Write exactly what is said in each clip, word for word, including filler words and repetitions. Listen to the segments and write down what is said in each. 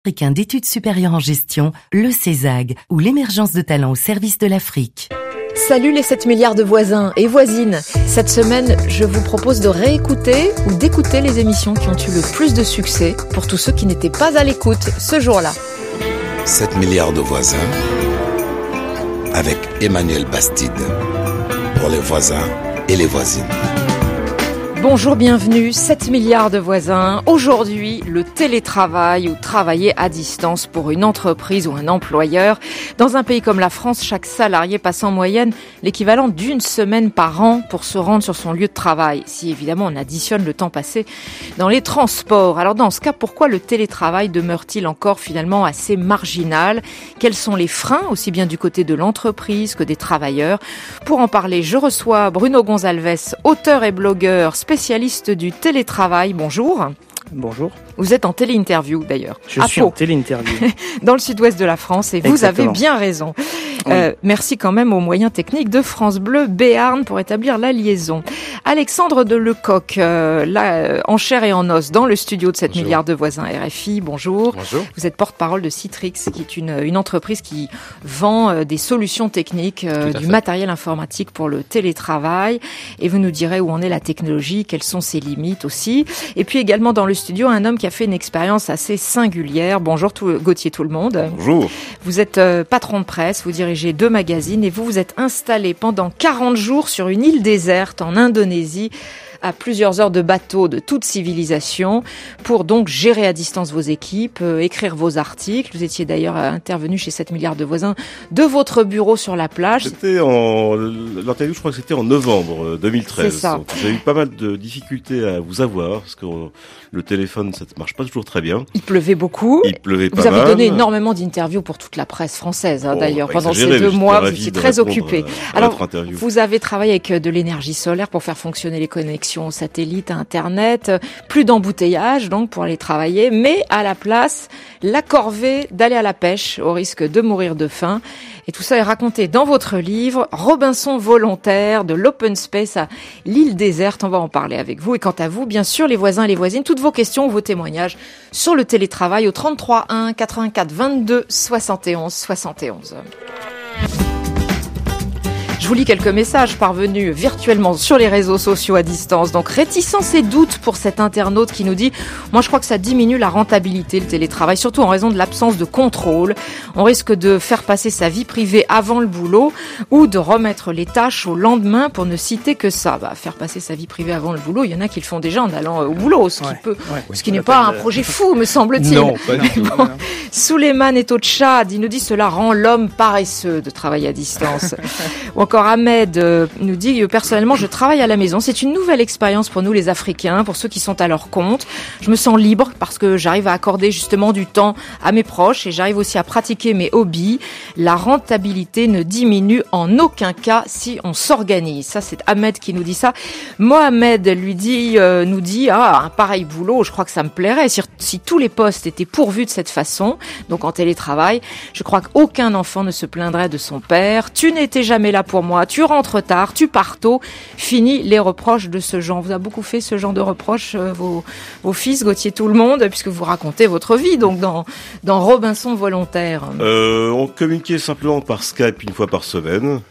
Africain d'études supérieures en gestion, le CESAG, ou l'émergence de talents au service de l'Afrique. Salut les sept milliards de voisins et voisines. Cette semaine, je vous propose de réécouter ou d'écouter les émissions qui ont eu le plus de succès pour tous ceux qui n'étaient pas à l'écoute ce jour-là. sept milliards de voisins avec Emmanuel Bastide pour les voisins et les voisines. Bonjour, bienvenue, sept milliards de voisins. Aujourd'hui, le télétravail ou travailler à distance pour une entreprise ou un employeur. Dans un pays comme la France, chaque salarié passe en moyenne l'équivalent d'une semaine par an pour se rendre sur son lieu de travail. Si évidemment on additionne le temps passé dans les transports. Alors dans ce cas, pourquoi le télétravail demeure-t-il encore finalement assez marginal ? Quels sont les freins, aussi bien du côté de l'entreprise que des travailleurs ? Pour en parler, je reçois Bruno Gonzalves, auteur et blogueur, spécialiste du télétravail. Bonjour. Bonjour. Vous êtes en téléinterview d'ailleurs. Je suis Pau, en téléinterview. Dans le sud-ouest de la France et vous Exactement. avez bien raison. Oui. Euh, merci quand même aux moyens techniques de France Bleu Béarn pour établir la liaison. Alexandre de Lecoq, euh, là, euh, en chair et en os, dans le studio de sept milliards de voisins R F I. Bonjour. Bonjour. Vous êtes porte-parole de Citrix, qui est une, une entreprise qui vend euh, des solutions techniques, euh, du fait. matériel informatique pour le télétravail. Et vous nous direz où en est la technologie, quelles sont ses limites aussi. Et puis également dans le studio, un homme qui a fait une expérience assez singulière. Bonjour tout, Gauthier tout le monde. Bonjour. Vous êtes euh, patron de presse, vous dirigez deux magazines et vous vous êtes installé pendant quarante jours sur une île déserte en Indonésie, à plusieurs heures de bateau de toute civilisation, pour donc gérer à distance vos équipes, euh, écrire vos articles. Vous étiez d'ailleurs intervenu chez sept milliards de voisins de votre bureau sur la plage. C'était en l'interview, je crois que c'était en novembre deux mille treize. C'est ça. Donc, j'ai eu pas mal de difficultés à vous avoir parce que le téléphone, ça ne marche pas toujours très bien. Il pleuvait beaucoup. Il pleuvait pas Vous avez mal. donné énormément d'interviews pour toute la presse française, hein, Bon, d'ailleurs. pas Pendant exagérer, ces deux mais mois, j'étais vous ravi étiez de très répondre occupé. à Alors, votre interview. vous avez travaillé avec de l'énergie solaire pour faire fonctionner les connexions satellites à Internet. Plus d'embouteillage, donc, pour aller travailler. Mais à la place, la corvée d'aller à la pêche au risque de mourir de faim. Et tout ça est raconté dans votre livre, Robinson volontaire, de l'open space à l'île déserte. On va en parler avec vous. Et quant à vous, bien sûr, les voisins et les voisines, toutes vos questions, vos témoignages sur le télétravail au trente-trois un quatre-vingt-quatre vingt-deux soixante et onze soixante et onze. Je vous lis quelques messages parvenus virtuellement sur les réseaux sociaux à distance. Donc, réticence et doute pour cet internaute qui nous dit « Moi, je crois que ça diminue la rentabilité, le télétravail, surtout en raison de l'absence de contrôle. On risque de faire passer sa vie privée avant le boulot ou de remettre les tâches au lendemain pour ne citer que ça. » Bah, faire passer sa vie privée avant le boulot, il y en a qui le font déjà en allant au boulot, ce qui Ouais, peut, ouais. ce qui n'est pas un projet fou, me semble-t-il. Non, pas du tout. Bon, Souleymane est au Tchad, il nous dit cela rend l'homme paresseux de travailler à distance. Ou encore Ahmed euh, nous dit personnellement je travaille à la maison, c'est une nouvelle expérience pour nous les Africains, pour ceux qui sont à leur compte. Je me sens libre parce que j'arrive à accorder justement du temps à mes proches et j'arrive aussi à pratiquer mes hobbies. La rentabilité ne diminue en aucun cas si on s'organise. Ça c'est Ahmed qui nous dit ça. Mohamed lui dit euh, nous dit ah un pareil boulot, je crois que ça me plairait si, si tous les postes étaient pourvus de cette façon, donc en télétravail. Je crois qu'aucun enfant ne se plaindrait de son père. Tu n'étais jamais là pour moi, tu rentres tard, tu pars tôt. Fini les reproches de ce genre. Vous a beaucoup fait ce genre de reproches euh, vos vos fils, Gauthier tout le monde, puisque vous racontez votre vie donc dans dans Robinson volontaire. Euh, on communiquait simplement par Skype une fois par semaine.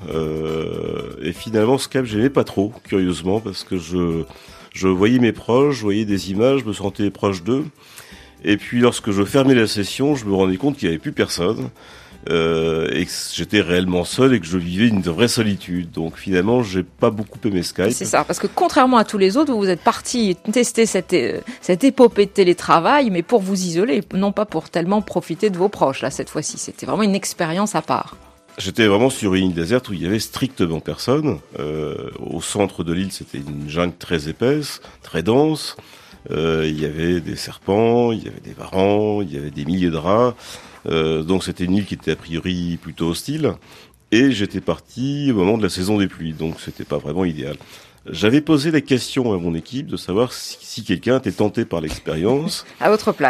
Euh, et finalement, Skype, j'aimais pas trop, curieusement, parce que je je voyais mes proches, je voyais des images, je me sentais proche d'eux. Et puis, lorsque je fermais la session, je me rendais compte qu'il n'y avait plus personne. Euh, et que j'étais réellement seul et que je vivais une vraie solitude. Donc finalement, j'ai pas beaucoup aimé Skype. C'est ça, parce que contrairement à tous les autres, vous êtes partis tester cette, cette épopée de télétravail, mais pour vous isoler, non pas pour tellement profiter de vos proches, là, cette fois-ci. C'était vraiment une expérience à part. J'étais vraiment sur une île déserte où il y avait strictement personne. Euh, au centre de l'île, c'était une jungle très épaisse, très dense. Euh, il y avait des serpents, il y avait des varans, il y avait des milliers de rats. Euh, donc c'était une île qui était a priori plutôt hostile, et j'étais parti au moment de la saison des pluies, donc c'était pas vraiment idéal. J'avais posé la question à mon équipe de savoir si, si quelqu'un était tenté par l'expérience. À votre place.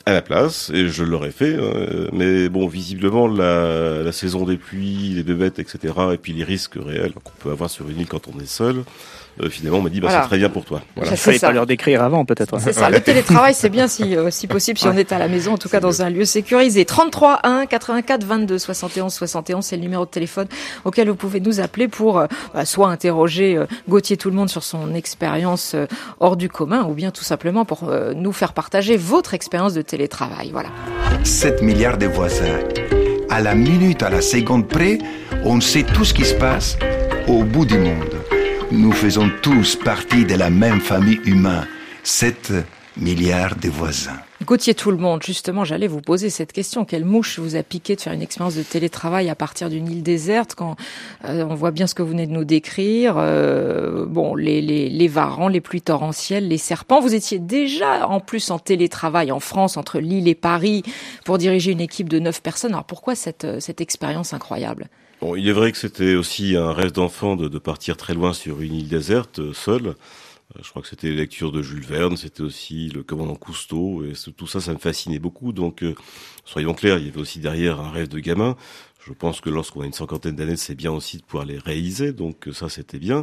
à la place, et je l'aurais fait, hein, mais bon, visiblement, la, la saison des pluies, les bébêtes, et cetera, et puis les risques réels qu'on peut avoir sur une île quand on est seul, euh, finalement, on m'a dit, bah, voilà. c'est très bien pour toi. Voilà. Il ne fallait pas leur décrire avant, peut-être. C'est ça, le télétravail, c'est bien si, euh, si possible, si ouais. on est à la maison, en tout cas dans un lieu sécurisé. trente-trois un quatre-vingt-quatre vingt-deux soixante et onze soixante et onze, c'est le numéro de téléphone auquel vous pouvez nous appeler pour euh, bah, soit interroger euh, Gauthier Tout-le-Monde sur son expérience euh, hors du commun, ou bien tout simplement pour euh, nous faire partager votre expérience de télétravail. Voilà. sept milliards de voisins. À la minute, à la seconde près, on sait tout ce qui se passe au bout du monde. Nous faisons tous partie de la même famille humaine. sept milliards de voisins. Gauthier Tout-le-Monde, justement, j'allais vous poser cette question. Quelle mouche vous a piqué de faire une expérience de télétravail à partir d'une île déserte quand euh, on voit bien ce que vous venez de nous décrire, euh, bon, les, les, les varans, les pluies torrentielles, les serpents. Vous étiez déjà en plus en télétravail en France, entre Lille et Paris, pour diriger une équipe de neuf personnes. Alors pourquoi cette, cette expérience incroyable ? Bon, il est vrai que c'était aussi un rêve d'enfant de, de partir très loin sur une île déserte, euh, seul. Je crois que c'était les lectures de Jules Verne, c'était aussi le commandant Cousteau, et tout ça, ça me fascinait beaucoup. Donc, euh, soyons clairs, il y avait aussi derrière un rêve de gamin. Je pense que lorsqu'on a une cinquantaine d'années, c'est bien aussi de pouvoir les réaliser, donc ça, c'était bien.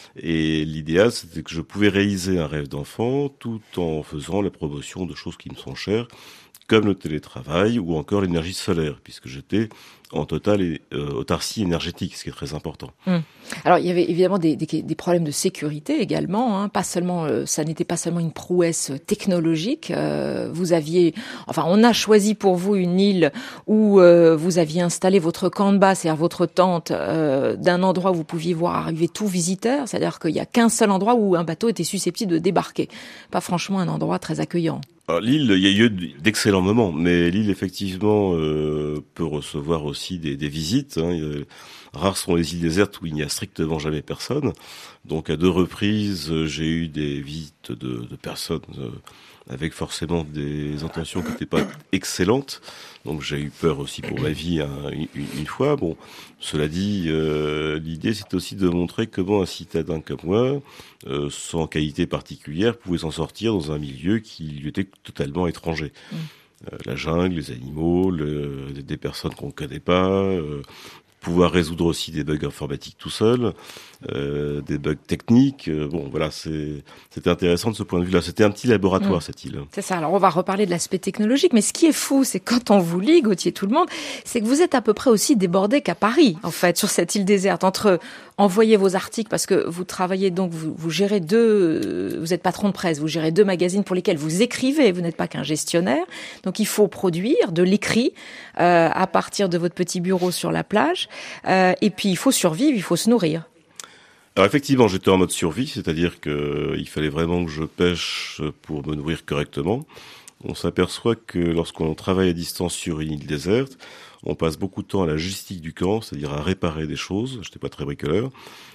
Et l'idéal, c'était que je pouvais réaliser un rêve d'enfant tout en faisant la promotion de choses qui me sont chères, comme le télétravail ou encore l'énergie solaire, puisque j'étais en totale euh, autarcie énergétique, ce qui est très important. Hum. Alors, il y avait évidemment des, des, des problèmes de sécurité également. Hein. Pas seulement, euh, ça n'était pas seulement une prouesse technologique. Euh, vous aviez, enfin, on a choisi pour vous une île où euh, vous aviez installé votre camp de base, c'est-à-dire votre tente, euh, d'un endroit où vous pouviez voir arriver tout visiteur. C'est-à-dire qu'il y a qu'un seul endroit où un bateau était susceptible de débarquer. Pas franchement un endroit très accueillant. Alors, l'île, il y a eu d'excellents moments, mais l'île, effectivement, euh, peut recevoir aussi des, des visites. Hein. Il, rares sont les îles désertes où il n'y a strictement jamais personne. Donc, à deux reprises, j'ai eu des visites de, de personnes euh, avec forcément des intentions qui n'étaient pas excellentes. Donc, j'ai eu peur aussi pour ma vie hein, une, une fois. Bon, cela dit, euh, l'idée, c'est aussi de montrer comment un citadin comme moi, euh, sans qualité particulière, pouvait s'en sortir dans un milieu qui lui était totalement étranger. Mmh. Euh, la jungle, les animaux, le, des personnes qu'on ne connaît pas, euh, pouvoir résoudre aussi des bugs informatiques tout seul, euh, des bugs techniques. Euh, bon, voilà, c'est, c'était intéressant de ce point de vue-là. C'était un petit laboratoire, mmh. cette île. C'est ça. Alors, on va reparler de l'aspect technologique. Mais ce qui est fou, c'est quand on vous lit, Gauthier Tout-le-Monde, c'est que vous êtes à peu près aussi débordé qu'à Paris, en fait, sur cette île déserte. Entre envoyer vos articles, parce que vous travaillez donc, vous, vous gérez deux, vous êtes patron de presse, vous gérez deux magazines pour lesquels vous écrivez, vous n'êtes pas qu'un gestionnaire. Donc, il faut produire de l'écrit euh, à partir de votre petit bureau sur la plage. Euh, et puis, il faut survivre, il faut se nourrir. Alors effectivement, j'étais en mode survie, c'est-à-dire que euh, il fallait vraiment que je pêche pour me nourrir correctement. On s'aperçoit que lorsqu'on travaille à distance sur une île déserte, on passe beaucoup de temps à la logistique du camp, c'est-à-dire à réparer des choses. J'étais pas très bricoleur.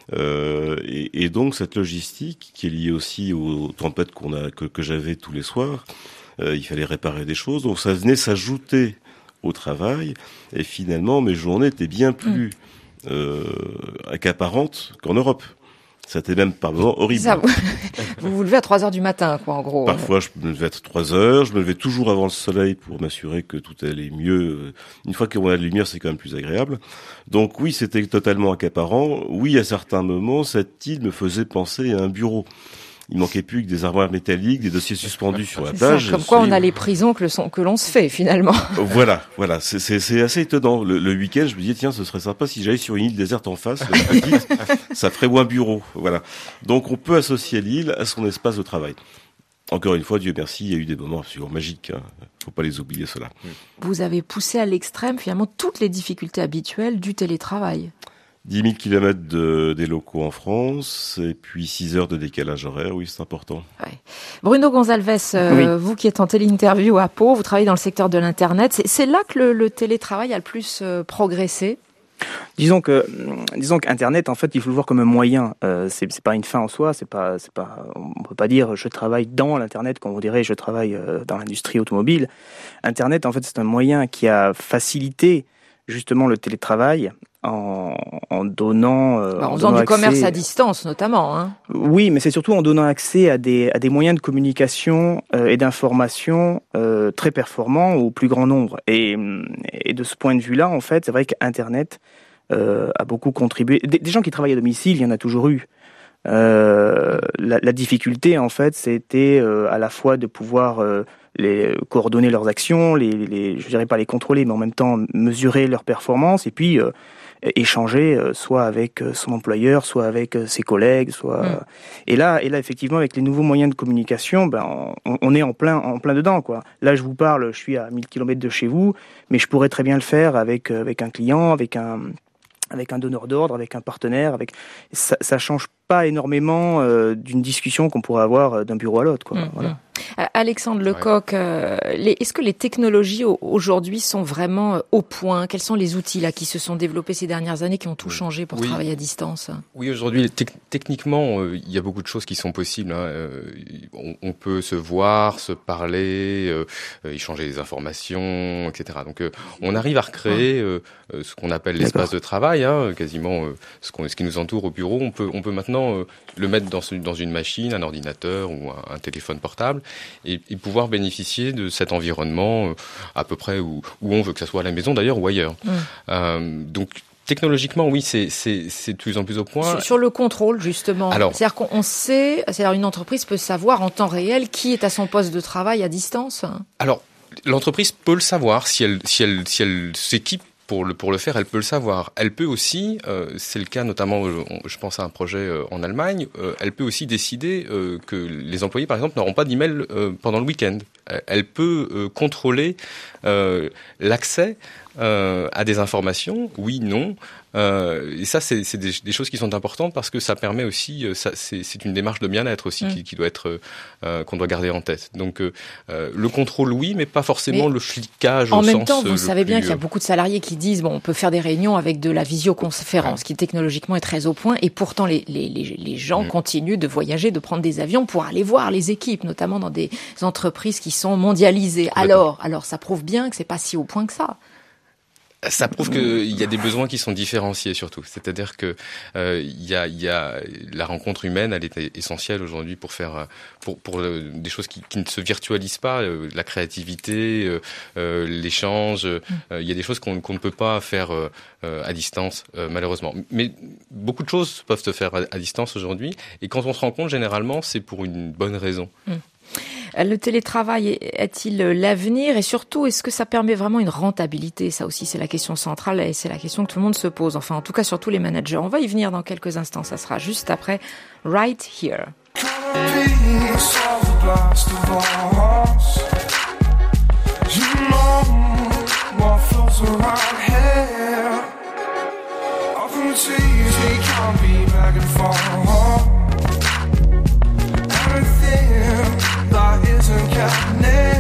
Euh, et, et donc cette logistique, qui est liée aussi aux, aux tempêtes qu'on a, que, que j'avais tous les soirs, euh, il fallait réparer des choses. Donc ça venait s'ajouter au travail. Et finalement, mes journées étaient bien plus... Mmh. Euh, accaparante qu'en Europe. C'était même par moments horrible. Ça, vous, vous vous levez à trois heures du matin, quoi, en gros. Parfois, je me levais à trois heures. Je me levais toujours avant le soleil pour m'assurer que tout allait mieux. Une fois qu'on a de lumière, c'est quand même plus agréable. Donc oui, c'était totalement accaparant. Oui, à certains moments, cette île me faisait penser à un bureau. Il manquait plus que des armoires métalliques, des dossiers suspendus sur la plage. C'est ça, comme quoi on a les prisons que, le son, que l'on se fait, finalement. Voilà, voilà. C'est, c'est, c'est assez étonnant. Le, le week-end, je me disais, tiens, ce serait sympa si j'allais sur une île déserte en face. Petite, ça ferait moins bureau. Voilà. Donc, on peut associer l'île à son espace de travail. Encore une fois, Dieu merci, il y a eu des moments absolument magiques. Hein. Faut pas les oublier, cela. Vous avez poussé à l'extrême, finalement, toutes les difficultés habituelles du télétravail. dix mille kilomètres de, des locaux en France, et puis six heures de décalage horaire, oui, c'est important. Ouais. Bruno Gonzalves, euh, oui. Vous qui êtes en téléinterview à Pau, vous travaillez dans le secteur de l'Internet, c'est, c'est là que le, le télétravail a le plus euh, progressé? Disons que, disons qu'Internet, en fait, il faut le voir comme un moyen. Euh, c'est, c'est pas une fin en soi. C'est pas, c'est pas. On peut pas dire je travaille dans l'Internet, comme on dirait je travaille euh, dans l'industrie automobile. Internet, en fait, c'est un moyen qui a facilité justement le télétravail en, en donnant, euh, bah, en, en faisant donnant du accès... commerce à distance notamment. Hein. Oui, mais c'est surtout en donnant accès à des à des moyens de communication euh, et d'information euh, très performants au plus grand nombre. Et, et de ce point de vue-là, en fait, c'est vrai qu'Internet euh, a beaucoup contribué. Des, des gens qui travaillent à domicile, il y en a toujours eu. Euh, la, la difficulté, en fait, c'était euh, à la fois de pouvoir euh, les coordonner leurs actions, les, les, je dirais pas les contrôler, mais en même temps mesurer leurs performances, et puis euh, échanger euh, soit avec son employeur, soit avec euh, ses collègues, soit. Mmh. Et là, et là, effectivement, avec les nouveaux moyens de communication, ben, on, on est en plein, en plein dedans, quoi. Là, je vous parle, je suis à mille kilomètres de chez vous, mais je pourrais très bien le faire avec avec un client, avec un avec un donneur d'ordre, avec un partenaire, avec ça, ça change pas énormément euh, d'une discussion qu'on pourrait avoir d'un bureau à l'autre, quoi. Mmh, voilà. Mmh. Alexandre Lecoq, euh, les, est-ce que les technologies aujourd'hui sont vraiment au point ? Quels sont les outils là qui se sont développés ces dernières années, qui ont tout oui. changé pour oui. travailler à distance ? Oui, aujourd'hui, te- techniquement, il euh, y a beaucoup de choses qui sont possibles. Hein. Euh, on, on peut se voir, se parler, euh, échanger des informations, et cetera. Donc, euh, on arrive à recréer euh, ce qu'on appelle l'espace D'accord. de travail, hein, quasiment euh, ce, qu'on, ce qui nous entoure au bureau. On peut, on peut maintenant euh, le mettre dans, dans une machine, un ordinateur ou un, un téléphone portable. Et, et pouvoir bénéficier de cet environnement euh, à peu près où, où on veut, que ce soit à la maison d'ailleurs ou ailleurs. Mmh. Euh, donc technologiquement, oui, c'est, c'est, c'est de plus en plus au point. Sur, sur le contrôle, justement, Alors, c'est-à-dire qu'on sait, c'est-à-dire une entreprise peut savoir en temps réel qui est à son poste de travail à distance. Alors, l'entreprise peut le savoir si elle, si elle, si elle s'équipe. Pour le, pour le faire, elle peut le savoir. Elle peut aussi, euh, c'est le cas notamment, je, je pense à un projet euh, en Allemagne, euh, elle peut aussi décider euh, que les employés, par exemple, n'auront pas d'email euh, pendant le week-end. Elle peut euh, contrôler euh, l'accès euh, à des informations, oui, non. Euh, et ça, c'est, c'est des, des choses qui sont importantes parce que ça permet aussi, euh, ça, c'est, c'est une démarche de bien-être aussi mmh. qui, qui doit être, euh, qu'on doit garder en tête. Donc, euh, le contrôle, oui, mais pas forcément mais le flicage au sens. En même temps, vous le savez plus, bien qu'il y a beaucoup de salariés qui disent, bon, on peut faire des réunions avec de la visioconférence, ouais. qui technologiquement est très au point, et pourtant les les les, les gens mmh. continuent de voyager, de prendre des avions pour aller voir les équipes, notamment dans des entreprises qui sont mondialisées. Alors, alors, ça prouve bien que c'est pas si au point que ça. Ça prouve qu'il y a des besoins qui sont différenciés surtout. C'est-à-dire que euh, il y a, il y a la rencontre humaine, elle est essentielle aujourd'hui pour faire pour pour euh, des choses qui, qui ne se virtualisent pas, euh, la créativité, euh, euh, l'échange. Euh, il y a des choses qu'on, qu'on ne peut pas faire euh, à distance euh, malheureusement. Mais beaucoup de choses peuvent se faire à, à distance aujourd'hui. Et quand on se rend compte, généralement, c'est pour une bonne raison. Mmh. Le télétravail est-il l'avenir et surtout, est-ce que ça permet vraiment une rentabilité ? Ça aussi, c'est la question centrale et c'est la question que tout le monde se pose. Enfin, en tout cas, surtout les managers. On va y venir dans quelques instants. Ça sera juste après Right Here. That isn't catnip.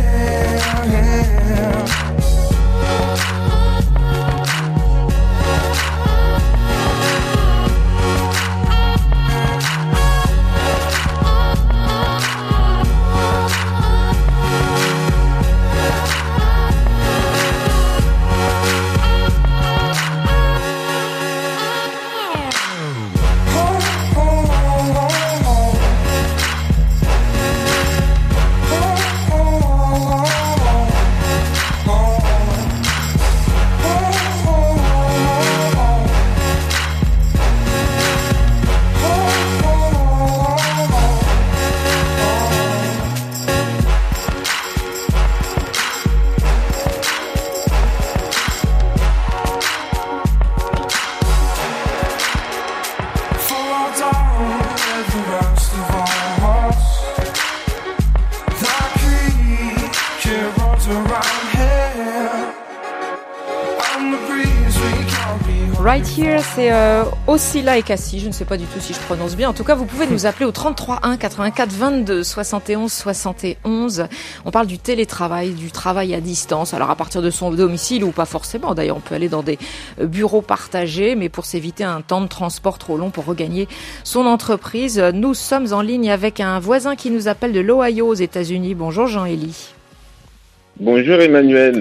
Right Here, c'est euh, Oscilla et Cassie. Je ne sais pas du tout si je prononce bien. En tout cas, vous pouvez nous appeler au trente-trois un quatre-vingt-quatre vingt-deux soixante et onze soixante et onze. On parle du télétravail, du travail à distance. Alors à partir de son domicile ou pas forcément. D'ailleurs, on peut aller dans des bureaux partagés, mais pour s'éviter un temps de transport trop long pour regagner son entreprise. Nous sommes en ligne avec un voisin qui nous appelle de l'Ohio aux États-Unis. Bonjour Jean-Élie. Bonjour Emmanuel.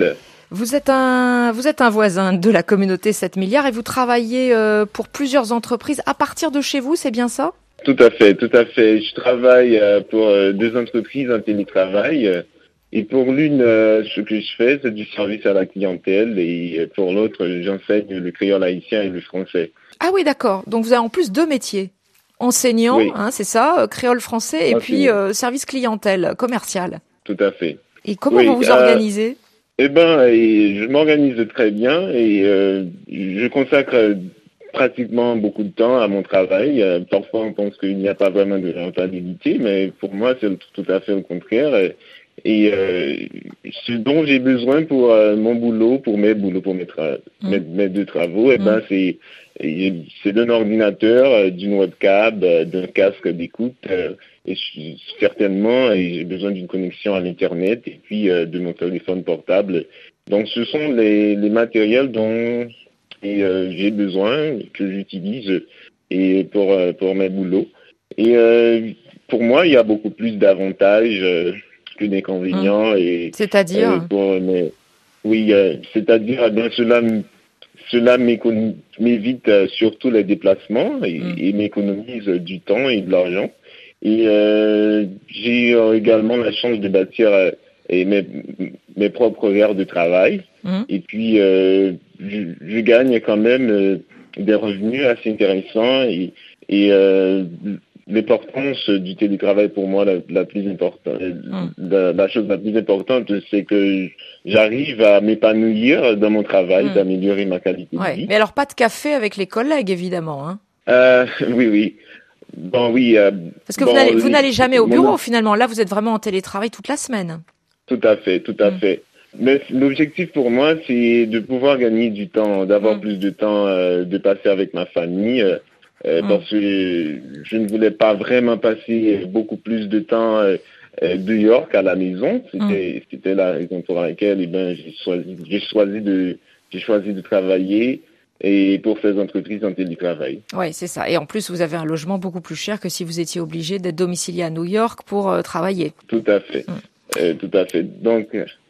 Vous êtes un, vous êtes un voisin de la communauté sept milliards et vous travaillez euh, pour plusieurs entreprises à partir de chez vous, c'est bien ça? Tout à fait, tout à fait. Je travaille euh, pour euh, deux entreprises en télétravail. Euh, et pour l'une, euh, ce que je fais, c'est du service à la clientèle. Et pour l'autre, j'enseigne le créole haïtien et le français. Ah oui, d'accord. Donc vous avez en plus deux métiers. Enseignant, oui. hein, c'est ça, euh, créole français, et ah, puis euh, service clientèle, commercial. Tout à fait. Et comment oui, vous vous euh, organisez? Eh ben, et je m'organise très bien et euh, je consacre pratiquement beaucoup de temps à mon travail. Euh, parfois, on pense qu'il n'y a pas vraiment de rentabilité, mais pour moi, c'est tout à fait le contraire. Et, et euh, ce dont j'ai besoin pour euh, mon boulot, pour mes boulots, pour mes, tra- mmh. mes, mes deux travaux, eh ben, mmh. c'est c'est d'un ordinateur, d'une webcam, d'un casque d'écoute, euh, et je, certainement, et j'ai besoin d'une connexion à l'internet et puis euh, de mon téléphone portable. Donc, ce sont les, les matériels dont et, euh, j'ai besoin, que j'utilise et pour euh, pour mes boulots. Et euh, pour moi, il y a beaucoup plus d'avantages euh, que d'inconvénients. Mmh. Et c'est-à-dire euh, pour mes, oui, euh, c'est-à-dire eh bien cela cela m'évite euh, surtout les déplacements et, mmh. et m'économise du temps et de l'argent. Et euh, j'ai euh, également la chance de bâtir euh, et mes, mes propres horaires de travail. Mmh. Et puis, euh, je, je gagne quand même euh, des revenus assez intéressants. Et, et euh, l'importance du télétravail pour moi, la, la plus importante, mmh. la, la chose la plus importante, c'est que j'arrive à m'épanouir dans mon travail, mmh. d'améliorer ma qualité ouais. de vie. Mais alors, pas de café avec les collègues, évidemment, hein. Euh, oui, oui. Bon, oui. Euh, Parce que bon, vous n'allez, vous n'allez jamais au bureau, mon... finalement. Là, vous êtes vraiment en télétravail toute la semaine. Tout à fait, tout à mmh. fait. Mais l'objectif pour moi, c'est de pouvoir gagner du temps, d'avoir mmh. plus de temps euh, de passer avec ma famille, euh, mmh. parce que je ne voulais pas vraiment passer beaucoup plus de temps euh, de York à la maison. C'était, mmh. c'était la raison pour laquelle, eh ben, j'ai choisi, j'ai choisi de, j'ai choisi de travailler. Et pour ces entreprises en télétravail. Oui, c'est ça. Et en plus, vous avez un logement beaucoup plus cher que si vous étiez obligé d'être domicilié à New York pour euh, travailler. Tout à fait. Mmh. Euh, tout à fait. Donc,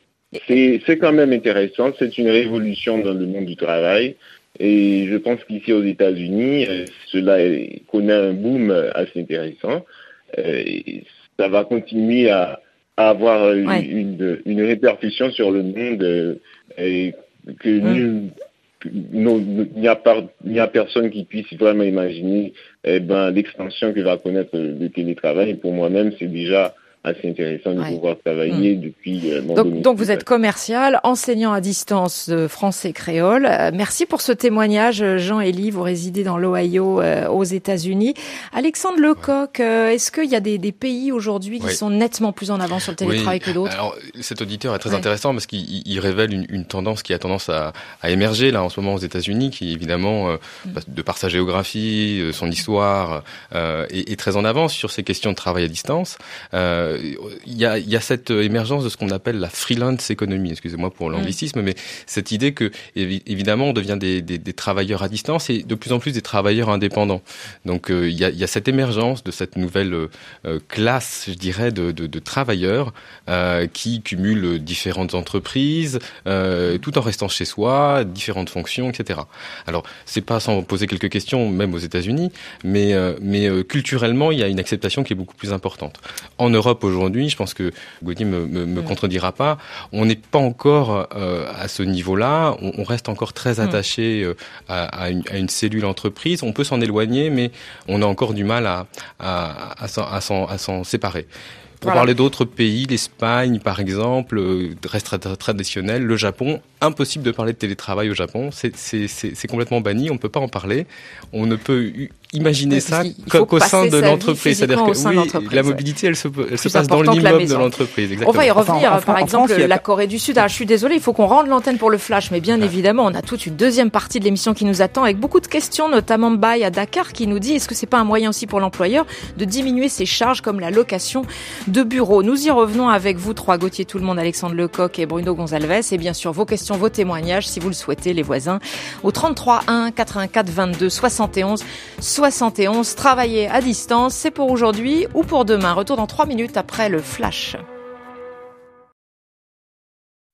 c'est, c'est quand même intéressant. C'est une révolution dans le monde du travail. Et je pense qu'ici aux États-Unis, euh, cela connaît un boom assez intéressant. Euh, et ça va continuer à, à avoir une, ouais. une, une répercussion sur le monde euh, et que mmh. nul... Non, il n'y a pas, il n'y a personne qui puisse vraiment imaginer, eh ben, l'extension que va connaître le télétravail. Et pour moi-même, c'est déjà assez intéressant de ouais. pouvoir travailler mmh. depuis euh, mon donc, donc vous êtes commercial, enseignant à distance de français créole. Euh, merci pour ce témoignage, Jean-Élie. Vous résidez dans l'Ohio, euh, aux États-Unis. Alexandre Lecoq, euh, est-ce qu'il y a des, des pays aujourd'hui qui oui. sont nettement plus en avance sur le télétravail oui. que d'autres? Alors, cet auditeur est très ouais. intéressant parce qu'il il révèle une, une tendance qui a tendance à, à émerger là en ce moment aux États-Unis, qui évidemment, euh, mmh. de par sa géographie, son histoire, euh, est, est très en avance sur ces questions de travail à distance. Euh, Il y a, il y a cette émergence de ce qu'on appelle la freelance economy, excusez-moi pour l'anglicisme, mmh. mais cette idée que, évidemment, on devient des, des, des travailleurs à distance et de plus en plus des travailleurs indépendants. Donc, euh, il y a, il y a cette émergence de cette nouvelle euh, classe, je dirais, de, de, de travailleurs euh, qui cumulent différentes entreprises, euh, tout en restant chez soi, différentes fonctions, et cetera. Alors, c'est pas sans poser quelques questions, même aux États-Unis, mais, euh, mais euh, culturellement, il y a une acceptation qui est beaucoup plus importante. En Europe, aujourd'hui, je pense que Gauthier me, me, me contredira pas, on n'est pas encore euh, à ce niveau-là, on, on reste encore très attaché euh, à, à, une, à une cellule entreprise, on peut s'en éloigner, mais on a encore du mal à, à, à, s'en, à, s'en, à s'en séparer. Pour voilà. parler d'autres pays, l'Espagne par exemple, reste très traditionnel, le Japon, impossible de parler de télétravail au Japon, c'est, c'est, c'est, c'est complètement banni, on ne peut pas en parler, on ne peut imaginer oui, ça qu'au sein de l'entreprise, c'est-à-dire que oui, la mobilité elle se, elle se passe dans l'immeuble de l'entreprise. Exactement. On va y revenir, enfin, par en, exemple en France, la Corée du Sud, ah, je suis désolée, il faut qu'on rende l'antenne pour le flash, mais bien ah. évidemment on a toute une deuxième partie de l'émission qui nous attend avec beaucoup de questions, notamment Baye à Dakar qui nous dit est-ce que c'est pas un moyen aussi pour l'employeur de diminuer ses charges comme la location de bureaux. Nous y revenons avec vous trois, Gauthier Tout le Monde, Alexandre Lecoq et Bruno Gonzalez, et bien sûr vos questions, vos témoignages si vous le souhaitez les voisins au trente-trois un quatre-vingt-quatre vingt-deux soixante et onze soixante et onze. Travailler à distance, c'est pour aujourd'hui ou pour demain. Retour dans trois minutes après le flash.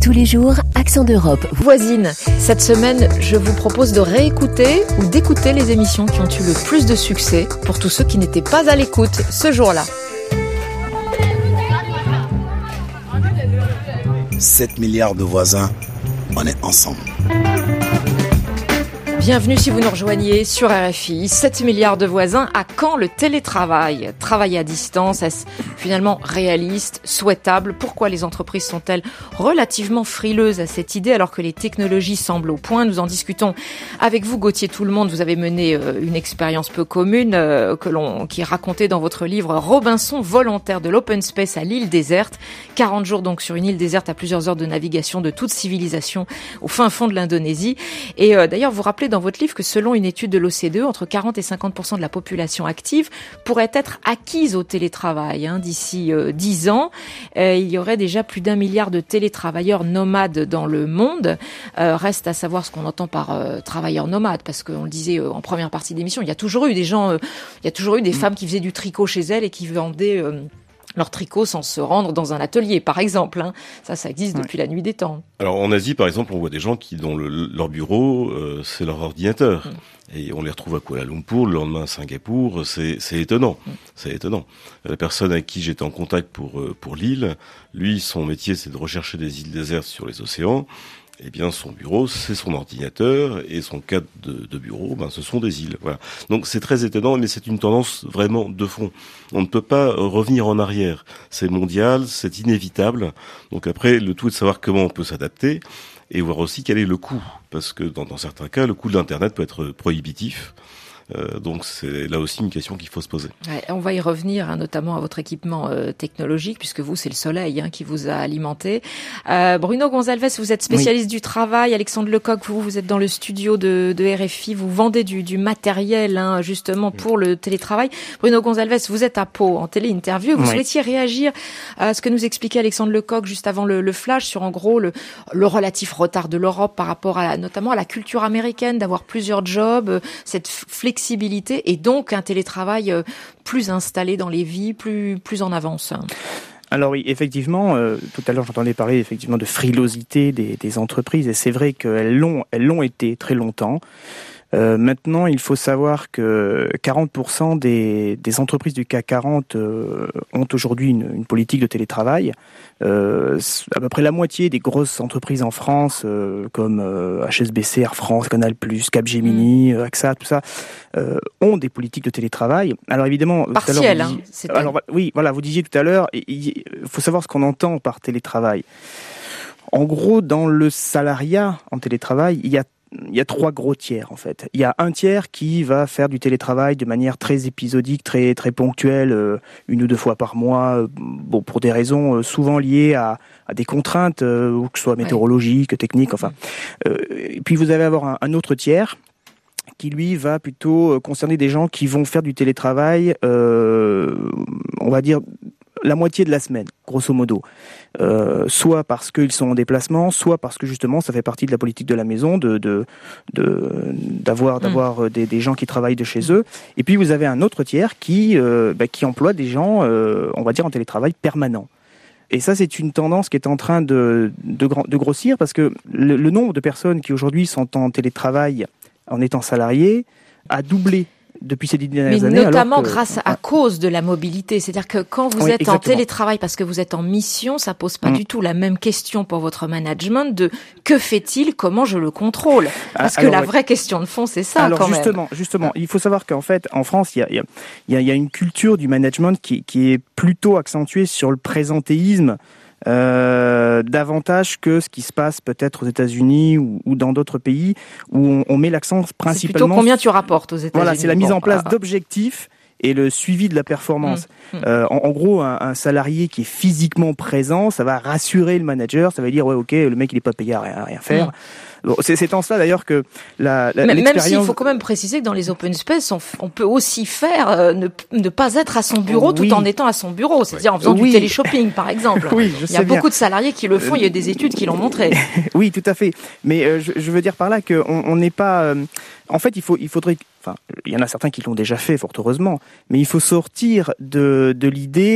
Tous les jours, Accent d'Europe. Voisine, cette semaine, je vous propose de réécouter ou d'écouter les émissions qui ont eu le plus de succès pour tous ceux qui n'étaient pas à l'écoute ce jour-là. sept milliards de voisins, on est ensemble. Bienvenue si vous nous rejoignez sur R F I. sept milliards de voisins, à quand le télétravail ? Travailler à distance, est-ce finalement réaliste, souhaitable ? Pourquoi les entreprises sont-elles relativement frileuses à cette idée alors que les technologies semblent au point ? Nous en discutons avec vous, Gauthier Tout-le-Monde. Vous avez mené une expérience peu commune euh, que l'on, qui est racontée dans votre livre Robinson, volontaire de l'open space à l'île déserte. quarante jours donc sur une île déserte à plusieurs heures de navigation de toute civilisation au fin fond de l'Indonésie. Et euh, d'ailleurs, vous rappelez dans votre livre que selon une étude de l'O C D E, entre quarante et cinquante pour cent de la population active pourrait être acquise au télétravail. Hein, d'ici euh, dix ans, euh, il y aurait déjà plus d'un milliard de télétravailleurs nomades dans le monde. Euh, reste à savoir ce qu'on entend par euh, travailleurs nomades, parce qu'on le disait euh, en première partie d'émission, il y a toujours eu des gens, euh, il y a toujours eu des mmh. femmes qui faisaient du tricot chez elles et qui vendaient euh, leur tricot sans se rendre dans un atelier, par exemple. Hein. Ça, ça existe ouais. depuis la nuit des temps. Alors en Asie, par exemple, on voit des gens qui, dont le, leur bureau, euh, c'est leur ordinateur. Mmh. Et on les retrouve à Kuala Lumpur, le lendemain à Singapour. C'est, c'est étonnant. Mmh. C'est étonnant. La personne avec qui j'étais en contact pour, euh, pour l'île, lui, son métier, c'est de rechercher des îles désertes sur les océans. Eh bien, son bureau, c'est son ordinateur, et son cadre de, de bureau, ben, ce sont des îles. Voilà. Donc, c'est très étonnant, mais c'est une tendance vraiment de fond. On ne peut pas revenir en arrière. C'est mondial, c'est inévitable. Donc après, le tout est de savoir comment on peut s'adapter, et voir aussi quel est le coût. Parce que dans, dans certains cas, le coût de l'Internet peut être prohibitif. Euh, donc c'est là aussi une question qu'il faut se poser. Ouais, on va y revenir, hein, notamment à votre équipement euh, technologique, puisque vous, c'est le soleil hein, qui vous a alimenté. Euh, Bruno Gonzalez, vous êtes spécialiste oui. du travail. Alexandre Lecoq, vous, vous êtes dans le studio de, de R F I. Vous vendez du, du matériel hein, justement pour oui. le télétravail. Bruno Gonzalez, vous êtes à Pau en télé-interview. Vous oui. souhaitiez réagir à ce que nous expliquait Alexandre Lecoq juste avant le, le flash sur en gros le, le relatif retard de l'Europe par rapport à la, notamment à la culture américaine d'avoir plusieurs jobs, cette flexibilité et donc un télétravail plus installé dans les vies, plus plus en avance. Alors oui, effectivement, euh, tout à l'heure j'entendais parler effectivement de frilosité des, des entreprises et c'est vrai qu'elles l'ont, elles l'ont été très longtemps. Euh, maintenant, il faut savoir que quarante pour cent des, des entreprises du C A C quarante euh, ont aujourd'hui une, une politique de télétravail. Euh, à peu près la moitié des grosses entreprises en France, euh, comme euh, H S B C, Air France, Canal+, Capgemini, mmh. A X A, tout ça, euh, ont des politiques de télétravail. Alors évidemment, partiel, hein, disiez, alors oui, voilà, vous disiez tout à l'heure, il faut savoir ce qu'on entend par télétravail. En gros, dans le salariat en télétravail, il y a Il y a trois gros tiers en fait. Il y a un tiers qui va faire du télétravail de manière très épisodique, très très ponctuelle, euh, une ou deux fois par mois, euh, bon pour des raisons euh, souvent liées à, à des contraintes, euh, que ce soit météorologiques, techniques, enfin. Euh, et puis vous allez avoir un, un autre tiers qui lui va plutôt concerner des gens qui vont faire du télétravail, euh, on va dire la moitié de la semaine, grosso modo. Euh, soit parce qu'ils sont en déplacement, soit parce que justement ça fait partie de la politique de la maison de de, de d'avoir d'avoir mmh. des, des gens qui travaillent de chez eux. Et puis vous avez un autre tiers qui euh, bah, qui emploie des gens, euh, on va dire en télétravail permanent. Et ça, c'est une tendance qui est en train de de, de grossir parce que le, le nombre de personnes qui aujourd'hui sont en télétravail en étant salariés a doublé depuis ces dix dernières Mais années. notamment que, grâce à cause de la mobilité. C'est-à-dire que quand vous oui, êtes exactement. en télétravail parce que vous êtes en mission, ça pose pas mmh. du tout la même question pour votre management de que fait-il, comment je le contrôle. Parce ah, alors, que la vraie question de fond, c'est ça alors, quand justement, même. Justement, il faut savoir qu'en fait, en France, il y a, il y a, il y a une culture du management qui, qui est plutôt accentuée sur le présentéisme, Euh, davantage que ce qui se passe peut-être aux États-Unis ou, ou dans d'autres pays où on, on met l'accent principalement. C'est plutôt combien tu rapportes aux États-Unis. Voilà, c'est la mise bon, en place ah, d'objectifs et le suivi de la performance. Mmh, mmh. Euh, en, en gros, un, un salarié qui est physiquement présent, ça va rassurer le manager, ça va dire ouais, ok, le mec il est pas payé à rien, à rien faire. Mmh. Bon, c'est, c'est en cela d'ailleurs que la, la Mais l'expérience... Même s'il faut quand même préciser que dans les open space, on, on peut aussi faire euh, ne, ne pas être à son bureau oui. tout en étant à son bureau, c'est-à-dire en faisant oui. du téléshopping par exemple. Oui, je il y a sais beaucoup bien. de salariés qui le font, il y a des études qui l'ont montré. Oui, tout à fait. Mais euh, je, je veux dire par là qu'on on n'est pas... Euh, en fait, il, faut, il faudrait... Enfin, il y en a certains qui l'ont déjà fait, fort heureusement, mais il faut sortir de, de l'idée...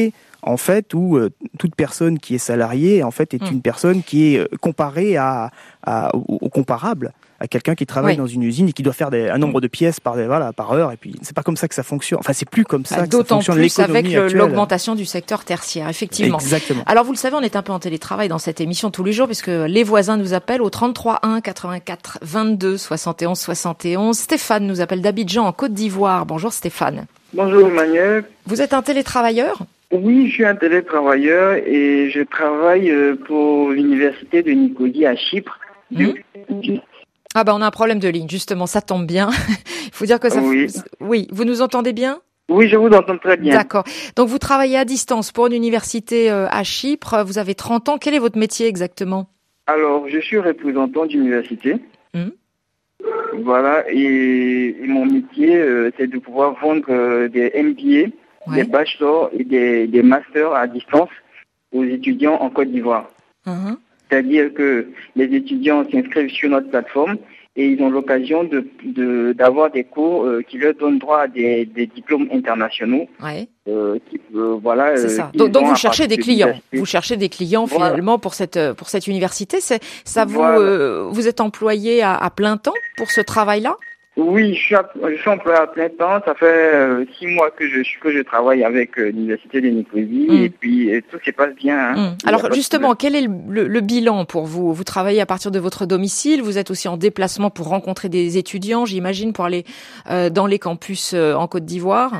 en fait, où euh, toute personne qui est salariée, en fait, est mmh. une personne qui est comparée à, à au, au comparable, à quelqu'un qui travaille oui. dans une usine et qui doit faire des, un nombre de pièces par, des, voilà, par heure. Et puis, c'est pas comme ça que ça fonctionne. Enfin, c'est plus comme ça bah, que ça fonctionne. D'autant plus avec le, l'augmentation du secteur tertiaire, effectivement. Exactement. Alors, vous le savez, on est un peu en télétravail dans cette émission tous les jours, puisque les voisins nous appellent au trente-trois un quatre-vingt-quatre vingt-deux soixante et onze soixante et onze. Stéphane nous appelle d'Abidjan, en Côte d'Ivoire. Bonjour Stéphane. Bonjour Emmanuel. Vous êtes un télétravailleur ? Oui, je suis un télétravailleur et je travaille pour l'université de Nicosie à Chypre. Mmh. Ah ben on a un problème de ligne, justement, ça tombe bien. Il faut dire que ça... Oui. F... oui, vous nous entendez bien ? Oui, je vous entends très bien. D'accord. Donc vous travaillez à distance pour une université à Chypre, vous avez trente ans. Quel est votre métier exactement ? Alors, je suis représentant d'université. Mmh. Voilà, et, et mon métier, euh, c'est de pouvoir vendre euh, des M B A, ouais. des bachelors et des, des masters à distance aux étudiants en Côte d'Ivoire. Mmh. C'est-à-dire que les étudiants s'inscrivent sur notre plateforme et ils ont l'occasion de, de d'avoir des cours euh, qui leur donnent droit à des, des diplômes internationaux. Ouais. Euh, qui, euh, voilà. C'est ça. Donc, donc vous cherchez des clients. Vous cherchez des clients voilà. finalement pour cette pour cette université. C'est ça vous voilà. euh, vous êtes employé à, à plein temps pour ce travail-là ? Oui, je suis, à, je suis employé à plein temps. Ça fait euh, six mois que je que je travaille avec euh, l'université de Nicosie mmh. et puis et tout se passe bien. Hein. Mmh. Alors justement, quel est le, le, le bilan pour vous ? Vous travaillez à partir de votre domicile. Vous êtes aussi en déplacement pour rencontrer des étudiants, j'imagine, pour aller euh, dans les campus euh, en Côte d'Ivoire.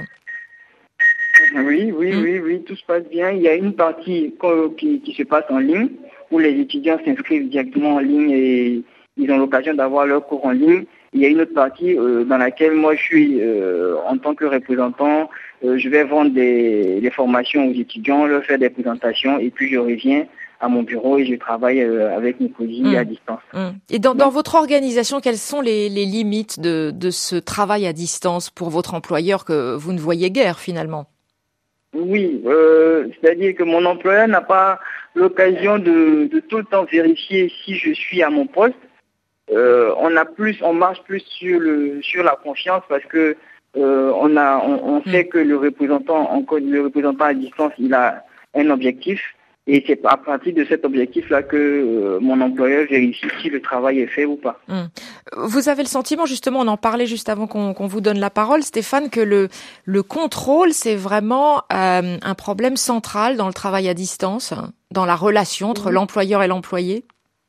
Oui, oui, mmh. oui, oui, tout se passe bien. Il y a une partie qui, qui se passe en ligne où les étudiants s'inscrivent directement en ligne et ils ont l'occasion d'avoir leur cours en ligne. Il y a une autre partie euh, dans laquelle moi je suis euh, en tant que représentant, euh, je vais vendre des, des formations aux étudiants, leur faire des présentations et puis je reviens à mon bureau et je travaille euh, avec Nicosie mmh. à distance. Mmh. Et dans, dans votre organisation, quelles sont les, les limites de, de ce travail à distance pour votre employeur que vous ne voyez guère finalement ? Oui, euh, c'est-à-dire que mon employeur n'a pas l'occasion de, de tout le temps vérifier si je suis à mon poste. Euh, on a plus, on marche plus sur le sur la confiance parce que euh, on a, on, on sait que le représentant, encore le représentant à distance, il a un objectif et c'est à partir de cet objectif-là que euh, mon employeur vérifie si le travail est fait ou pas. Hum. Vous avez le sentiment, justement, on en parlait juste avant qu'on, qu'on vous donne la parole, Stéphane, que le le contrôle, c'est vraiment euh, un problème central dans le travail à distance, dans la relation entre mmh. l'employeur et l'employé.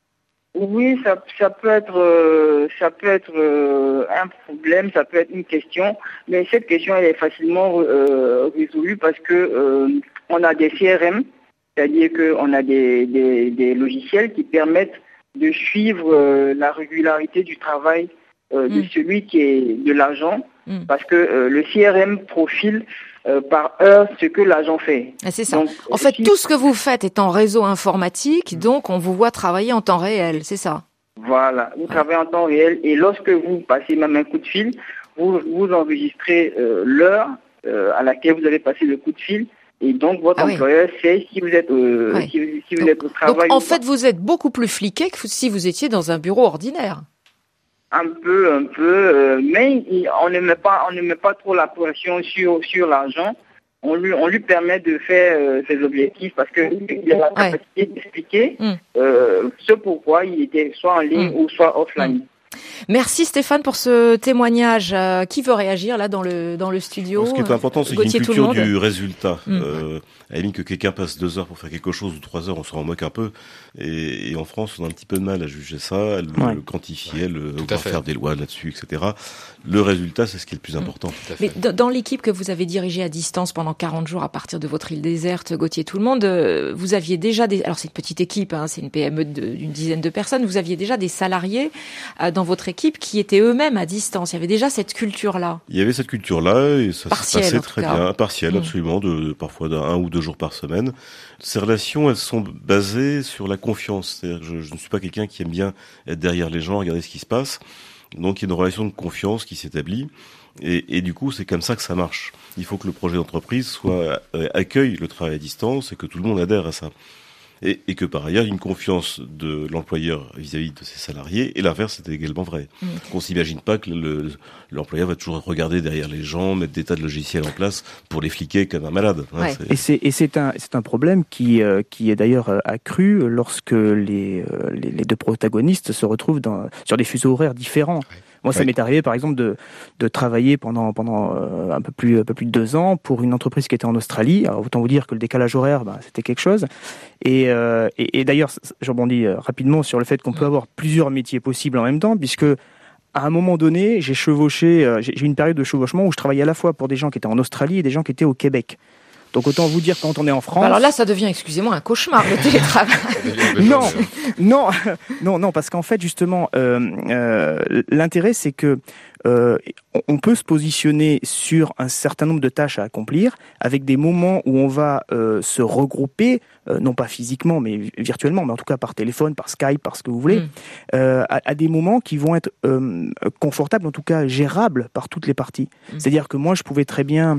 Oui, ça, ça peut être, euh, ça peut être euh, un problème, ça peut être une question, mais cette question elle est facilement euh, résolue parce que euh, on a des C R M, c'est-à-dire que on a des, des, des logiciels qui permettent de suivre euh, la régularité du travail euh, de mmh. celui qui est de l'agent, mmh. parce que euh, le C R M profile Euh, par heure ce que l'agent fait. Et c'est ça. Donc, en fait, si... tout ce que vous faites est en réseau informatique, donc on vous voit travailler en temps réel, c'est ça. Voilà, vous ouais. travaillez en temps réel et lorsque vous passez même un coup de fil, vous, vous enregistrez euh, l'heure euh, à laquelle vous avez passé le coup de fil et donc votre ah, employeur oui. sait si vous êtes, euh, ouais. si, si vous donc, êtes au travail. Donc en fait, vous êtes beaucoup plus fliqué que si vous étiez dans un bureau ordinaire. Un peu, un peu, euh, mais on ne met pas, on ne met pas trop la pression sur sur l'argent. On lui, on lui permet de faire euh, ses objectifs parce que il a la capacité ouais. d'expliquer mm. euh, ce pourquoi il était soit en ligne mm. ou soit offline. Mm. Merci Stéphane pour ce témoignage. Euh, qui veut réagir là dans le dans le studio ? Ce qui est important, c'est Gauthier, qu'il y a une culture du résultat. Mmh. Euh, à la limite que quelqu'un passe deux heures pour faire quelque chose ou trois heures, on s'en moque un peu. Et, et en France, on a un petit peu de mal à juger ça, à le, ouais. le quantifier, le, à faire des lois là-dessus, et cetera. Le résultat, c'est ce qui est le plus important. Mmh. Mais dans l'équipe que vous avez dirigée à distance pendant quarante jours à partir de votre île déserte, Gauthier tout le monde, vous aviez déjà des... Alors c'est une petite équipe, hein, c'est une P M E d'une dizaine de personnes. Vous aviez déjà des salariés euh, dans votre équipe qui étaient eux-mêmes à distance. Il y avait déjà cette culture-là. Il y avait cette culture-là et ça partielle, se passait très bien. Partielle, mmh. absolument, de, de parfois d'un ou deux jours par semaine. Ces relations, elles sont basées sur la confiance. C'est-à-dire que je, je ne suis pas quelqu'un qui aime bien être derrière les gens, regarder ce qui se passe. Donc il y a une relation de confiance qui s'établit. Et, et du coup, c'est comme ça que ça marche. Il faut que le projet d'entreprise soit euh, accueille le travail à distance et que tout le monde adhère à ça. Et, et que par ailleurs, une confiance de l'employeur vis-à-vis de ses salariés, et l'inverse est également vrai. Mmh. Qu'on s'imagine pas que le, l'employeur va toujours regarder derrière les gens, mettre des tas de logiciels en place pour les fliquer comme un malade. Hein, ouais. c'est... Et c'est, et c'est un, c'est un problème qui, euh, qui est d'ailleurs euh, accru lorsque les, euh, les, les deux protagonistes se retrouvent dans, sur des fuseaux horaires différents. Ouais. Moi, ça ouais. m'est arrivé, par exemple, de, de travailler pendant, pendant euh, un peu plus, un peu plus de deux ans pour une entreprise qui était en Australie. Alors, autant vous dire que le décalage horaire, ben, c'était quelque chose. Et, euh, et, et d'ailleurs, je rebondis rapidement sur le fait qu'on peut avoir plusieurs métiers possibles en même temps, puisque à un moment donné, j'ai chevauché, euh, j'ai, j'ai eu une période de chevauchement où je travaillais à la fois pour des gens qui étaient en Australie et des gens qui étaient au Québec. Donc autant vous dire, quand on est en France... Alors là, ça devient, excusez-moi, un cauchemar, le télétravail. non, non, non, non, parce qu'en fait, justement, euh, euh, l'intérêt, c'est que euh, on peut se positionner sur un certain nombre de tâches à accomplir, avec des moments où on va euh, se regrouper, euh, non pas physiquement, mais virtuellement, mais en tout cas par téléphone, par Skype, par ce que vous voulez, mm. euh, à, à des moments qui vont être euh, confortables, en tout cas gérables par toutes les parties. Mm. C'est-à-dire que moi, je pouvais très bien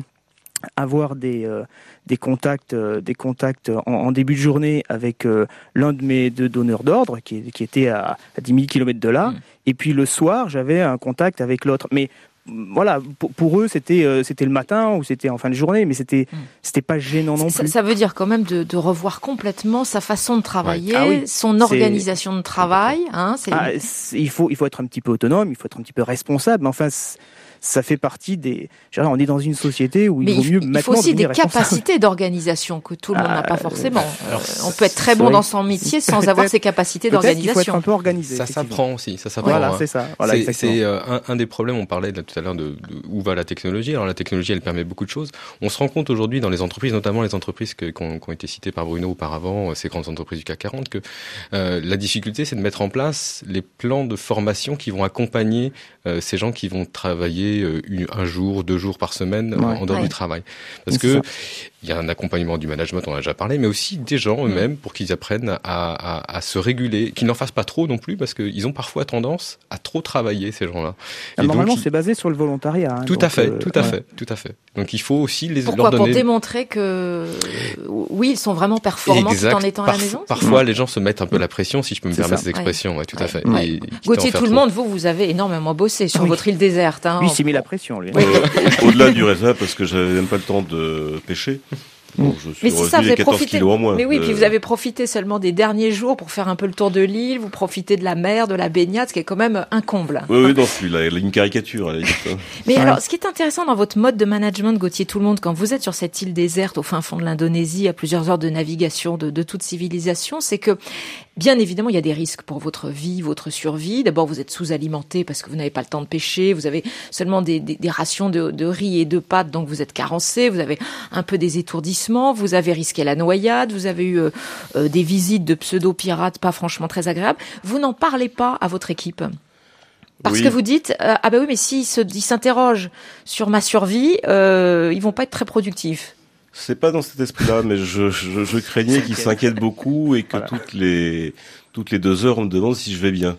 avoir des euh, des contacts euh, des contacts en, en début de journée avec euh, l'un de mes deux donneurs d'ordre qui qui était à, à dix mille kilomètres de là, mmh. et puis le soir j'avais un contact avec l'autre. Mais voilà, pour, pour eux c'était euh, c'était le matin ou c'était en fin de journée, mais c'était mmh. c'était pas gênant non ça, plus. Ça veut dire quand même de, de revoir complètement sa façon de travailler, ouais. ah oui, son organisation c'est... de travail. Hein, c'est... Ah, c'est, il faut il faut être un petit peu autonome, il faut être un petit peu responsable. Mais enfin. C'est... ça fait partie des... On est dans une société où il mais vaut mieux il maintenant il faut aussi des responsable. capacités d'organisation que tout le monde ah, n'a pas forcément. Alors, on peut être très bon dans son métier sans avoir ces capacités d'organisation. Il faut être un peu organisé. Ça s'apprend aussi. Ça s'apprend. Voilà, hein. c'est ça. Voilà, c'est c'est euh, un, un des problèmes. On parlait là, tout à l'heure de, de où va la technologie. Alors la technologie, elle permet beaucoup de choses. On se rend compte aujourd'hui dans les entreprises, notamment les entreprises que, qui, ont, qui ont été citées par Bruno auparavant, ces grandes entreprises du C A C quarante, que euh, la difficulté, c'est de mettre en place les plans de formation qui vont accompagner euh, ces gens qui vont travailler euh, une, un jour, deux jours par semaine ouais, en dehors ouais. du travail. Parce que il y a un accompagnement du management, on en a déjà parlé, mais aussi des gens eux-mêmes mmh. pour qu'ils apprennent à, à, à se réguler, qu'ils n'en fassent pas trop non plus, parce qu'ils ont parfois tendance à trop travailler, ces gens-là. Et normalement, donc, c'est basé sur le volontariat. Hein, tout donc, à fait, euh, tout à ouais. fait, tout à fait. Donc il faut aussi les Pourquoi, leur donner... Pour démontrer que, oui, ils sont vraiment performants exact. tout en étant Parf- à la maison. Parfois, les gens se mettent un peu la pression, si je peux me c'est permettre ça. cette expression. Ouais, ouais tout ouais. à fait. Ouais. Et, Gauthier, tout le monde, vous, vous avez énormément bossé sur oui. votre île déserte. Hein, lui, il s'est mis la pression, lui. Oui. Euh, au-delà du raisin, parce que j'avais même pas le temps de pêcher. Bon, je suis mais c'est ça, vous avez profité. En moins. Mais oui, euh... puis vous avez profité seulement des derniers jours pour faire un peu le tour de l'île. Vous profitez de la mer, de la baignade, ce qui est quand même un comble. Oui, oui, non, celui-là, il a une caricature. Elle mais ouais. alors, ce qui est intéressant dans votre mode de management, Gauthier, tout le monde, quand vous êtes sur cette île déserte au fin fond de l'Indonésie, à plusieurs heures de navigation de, de toute civilisation, c'est que bien évidemment, il y a des risques pour votre vie, votre survie. D'abord, vous êtes sous-alimenté parce que vous n'avez pas le temps de pêcher. Vous avez seulement des, des, des rations de, de riz et de pâtes, donc vous êtes carencé. Vous avez un peu des étourdissements. Vous avez risqué la noyade. Vous avez eu euh, euh, des visites de pseudo-pirates pas franchement très agréables. Vous n'en parlez pas à votre équipe. Parce oui. que vous dites, euh, ah ben oui, mais s'ils se, ils s'interrogent sur ma survie, euh, ils vont pas être très productifs. C'est pas dans cet esprit-là, mais je, je, je craignais qu'ils s'inquiètent beaucoup et que voilà. toutes les toutes les deux heures, on me demande si je vais bien.